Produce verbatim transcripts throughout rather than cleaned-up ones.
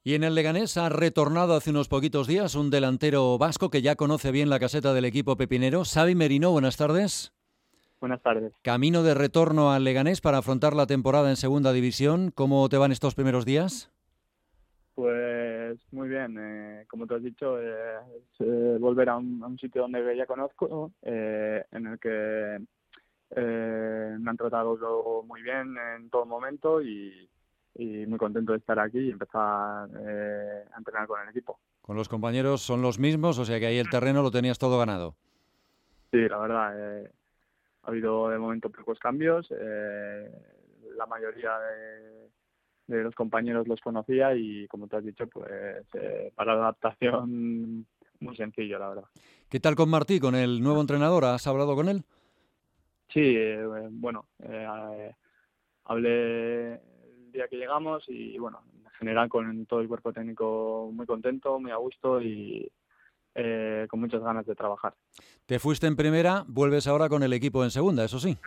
Y en el Leganés ha retornado hace unos poquitos días un delantero vasco que ya conoce bien la caseta del equipo pepinero. Xavi Merino, buenas tardes. Buenas tardes. Camino de retorno al Leganés para afrontar la temporada en Segunda División. ¿Cómo te van estos primeros días? Pues muy bien, eh, como te has dicho, eh, es eh, volver a un, a un sitio donde ya conozco, eh, en el que eh, me han tratado muy bien en todo momento y, y muy contento de estar aquí y empezar eh, a entrenar con el equipo. Con los compañeros son los mismos, o sea que ahí el terreno lo tenías todo ganado. Sí, la verdad, eh, ha habido de momento pocos cambios, eh, la mayoría de de los compañeros los conocía y, como te has dicho, pues eh, para la adaptación muy sencillo, la verdad. ¿Qué tal con Martí, con el nuevo entrenador? ¿Has hablado con él? Sí, eh, bueno, eh, hablé el día que llegamos y, bueno, en general con todo el cuerpo técnico muy contento, muy a gusto y eh, con muchas ganas de trabajar. Te fuiste en primera, vuelves ahora con el equipo en segunda, eso sí.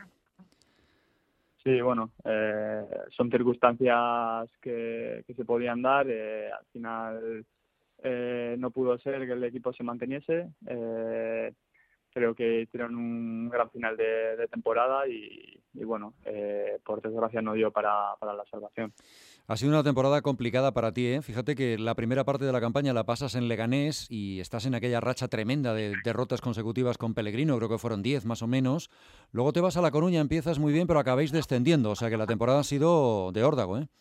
Sí, bueno, eh, son circunstancias que, que se podían dar. Eh, al final eh, no pudo ser que el equipo se manteniese. Eh, creo que hicieron un gran final de, de temporada y, y bueno, eh, por desgracia no dio para, para la salvación. Ha sido una temporada complicada para ti, ¿eh? Fíjate que la primera parte de la campaña la pasas en Leganés y estás en aquella racha tremenda de derrotas consecutivas con Pellegrino, creo que fueron diez más o menos. Luego te vas a La Coruña, empiezas muy bien, pero acabáis descendiendo, o sea que la temporada ha sido de órdago, ¿eh?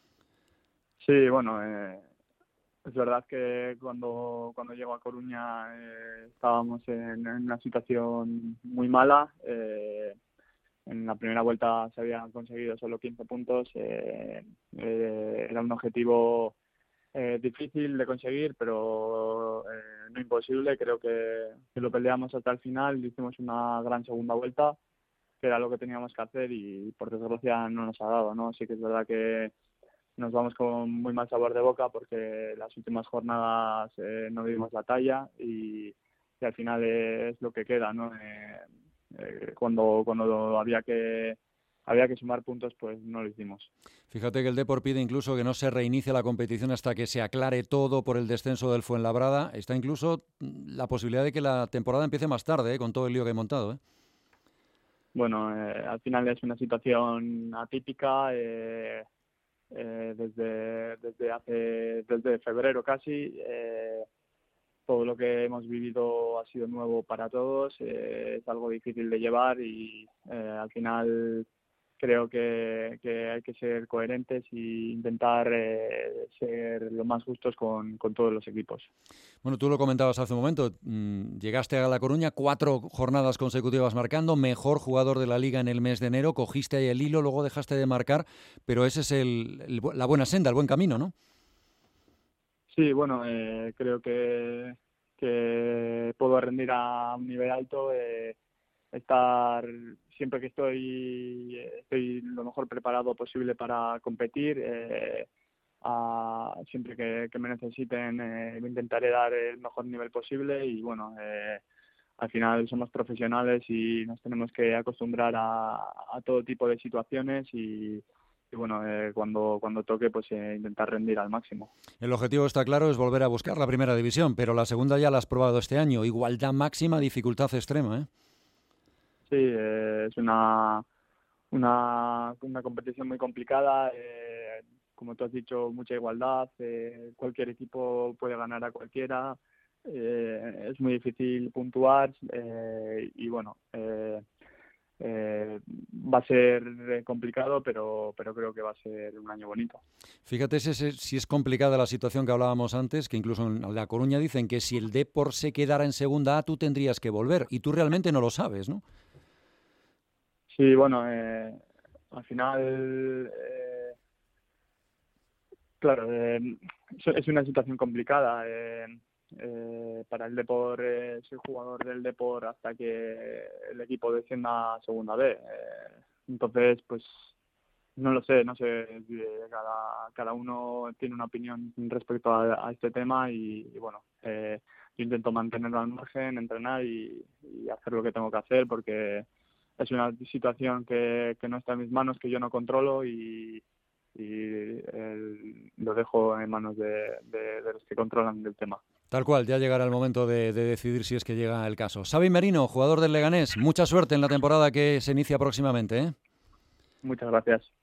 Sí, bueno, eh, es verdad que cuando, cuando llego a Coruña eh, estábamos en, en una situación muy mala. Eh, En la primera vuelta se habían conseguido solo quince puntos. Eh, eh, era un objetivo eh, difícil de conseguir, pero eh, no imposible. Creo que, que lo peleamos hasta el final. Hicimos una gran segunda vuelta, que era lo que teníamos que hacer y por desgracia no nos ha dado, ¿no? Sí que es verdad que nos vamos con muy mal sabor de boca porque las últimas jornadas eh, no dimos la talla y, y al final es lo que queda, ¿no? Eh, eh, cuando cuando había que había que sumar puntos, pues no lo hicimos. Fíjate que el Depor pide incluso que no se reinicie la competición hasta que se aclare todo por el descenso del Fuenlabrada. Está incluso la posibilidad de que la temporada empiece más tarde, ¿eh? Con todo el lío que he montado, ¿eh? Bueno, eh, al final es una situación atípica. Eh, eh, desde desde hace desde febrero casi. Eh, todo lo que hemos vivido ha sido nuevo para todos, eh, es algo difícil de llevar y eh, al final creo que, que hay que ser coherentes e intentar eh, ser lo más justos con, con todos los equipos. Bueno, tú lo comentabas hace un momento, mmm, llegaste a La Coruña, cuatro jornadas consecutivas marcando, mejor jugador de la Liga en el mes de enero, cogiste ahí el hilo, luego dejaste de marcar, pero ese es el, el, la buena senda, el buen camino, ¿no? Sí, bueno, eh, creo que, que puedo rendir a un nivel alto, eh, estar siempre que estoy, estoy lo mejor preparado posible para competir. Eh, a, siempre que, que me necesiten eh, intentaré dar el mejor nivel posible y bueno, eh, al final somos profesionales y nos tenemos que acostumbrar a, a todo tipo de situaciones y, y bueno, eh, cuando, cuando toque pues eh, intentar rendir al máximo. El objetivo está claro, es volver a buscar la primera división, pero la segunda ya la has probado este año, igualdad máxima, dificultad extrema, ¿eh? Sí, eh, es una, una, una competición muy complicada. Eh, como tú has dicho, mucha igualdad. Eh, cualquier equipo puede ganar a cualquiera. Eh, es muy difícil puntuar eh, y bueno, eh, eh, va a ser complicado, pero, pero creo que va a ser un año bonito. Fíjate si es, si es complicada la situación que hablábamos antes, que incluso en La Coruña dicen que si el Depor se quedara en segunda A, tú tendrías que volver, y tú realmente no lo sabes, ¿no? Sí, bueno, eh, al final, eh, claro, eh, es una situación complicada. Eh, eh, para el Depor, eh, soy jugador del Depor hasta que el equipo descienda a Segunda B. Eh, entonces, pues no lo sé, no sé. eh, Cada, cada uno tiene una opinión respecto a, a este tema y, y bueno, eh, yo intento mantenerlo al margen, entrenar y, y hacer lo que tengo que hacer porque es una situación que, que no está en mis manos, que yo no controlo y y el, lo dejo en manos de, de, de los que controlan el tema. Tal cual, ya llegará el momento de, de decidir si es que llega el caso. Xavi Merino, jugador del Leganés, mucha suerte en la temporada que se inicia próximamente, ¿eh? Muchas gracias.